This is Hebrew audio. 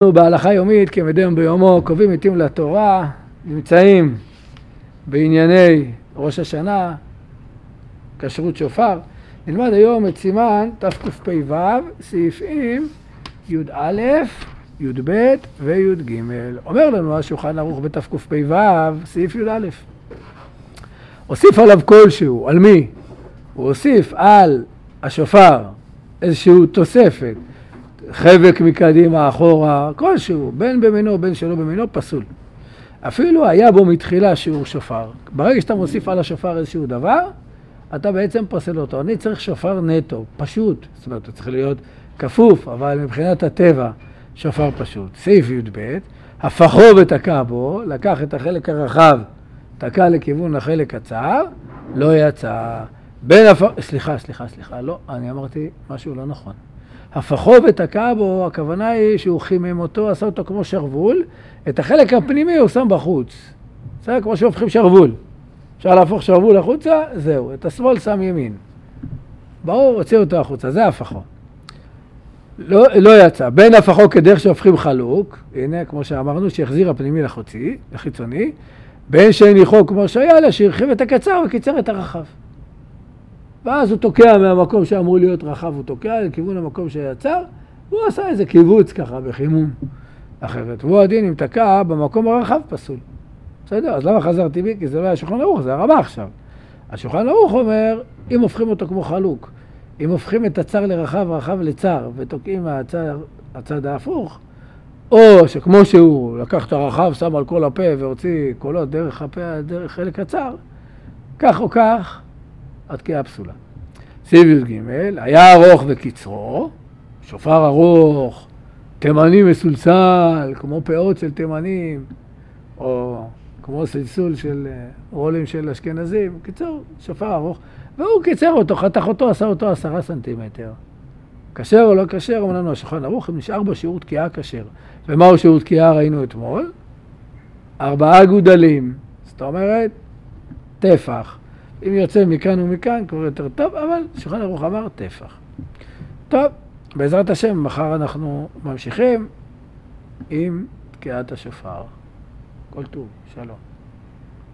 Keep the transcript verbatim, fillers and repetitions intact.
בהלכה יומית, כמדי יום ביומו, קובעים עתים לתורה, נמצאים בענייני ראש השנה, כשרות שופר. נלמד היום את סימן תקפ"ו, סעיפים י"א, י"ב וי"ג. אומר לנו השולחן ערוך בתקפ"ו, סעיף י"א. הוסיף עליו כלשהו, על מי? הוא הוסיף על השופר איזשהו תוספת, חבק מקדימה, אחורה, כלשהו, בין במינו, בין שלא במינו, פסול. אפילו היה בו מתחילה שיעור שופר. ברגע שאתה מוסיף על השופר איזשהו דבר, אתה בעצם פסל אותו. אני צריך שופר נטו, פשוט. זאת אומרת, הוא צריך להיות כפוף, אבל מבחינת הטבע, שופר פשוט. סעיף י"ב, הפכו ותקע בו, לקח את החלק הרחב, תקע לכיוון החלק הצר, לא יצא. בין הפ... סליחה, סליחה, סליחה, לא, אני אמרתי משהו לא נכון. הפכו ותקע בו, הכוונה היא שהוא חימם אותו, עשה אותו כמו שרוול, את החלק הפנימי הוא שם בחוץ. זה כמו שהופכים שרוול. אפשר להפוך שרוול החוצה, זהו. את השמאל שם ימין. ברור, הוציא אותו החוצה, זה הפכו. לא, לא יצא. בין הפכו כדרך שהופכים חלוק, הנה, כמו שאמרנו, שיחזיר הפנימי לחוצי, לחיצוני, בין שהניחו כמו שהיה לה, שהרחיב את הקצר וקיצר את הרחב. ואז הוא תוקע מהמקום שאמור להיות רחב, הוא תוקע לכיוון המקום שיצר, והוא עשה איזה קיבוץ ככה בחימום אחרת. והוא הדין אם תקע במקום הרחב פסול. בסדר? אז למה חזרתי בי? כי זה לא היה שולחן ערוך, זה הרמה עכשיו. השולחן ערוך אומר, אם הופכים אותו כמו חלוק, אם הופכים את הצר לרחב, רחב לצר, ותוקעים מהצד הצד ההפוך, או שכמו שהוא לקח את הרחב, שם על כל הפה והוציא קולות דרך הפה, דרך חלק הצר, כך או כך, התקיעה פסולה. סעיף י"ג, היה ארוך וקיצרו, שופר ארוך, תימני מסולסל, כמו פאות של תימנים, או כמו סלסול של רולים של אשכנזים, קיצור, שופר ארוך, והוא קיצר אותו, חתך אותו, עשה אותו עשרה סנטימטר. כשר או לא כשר, אומר לנו השולחן ערוך, אם נשאר בו שיעור תקיעה כשר. ומהו שיעור תקיעה ראינו אתמול? ארבעה גודלים, זאת אומרת, טפח. אם יוצא מכאן ומכאן, כבר יותר טוב, אבל שולחן ערוך אמר טפח. טוב, בעזרת השם, מחר אנחנו ממשיכים עם תקיעת השופר. כל טוב, שלום.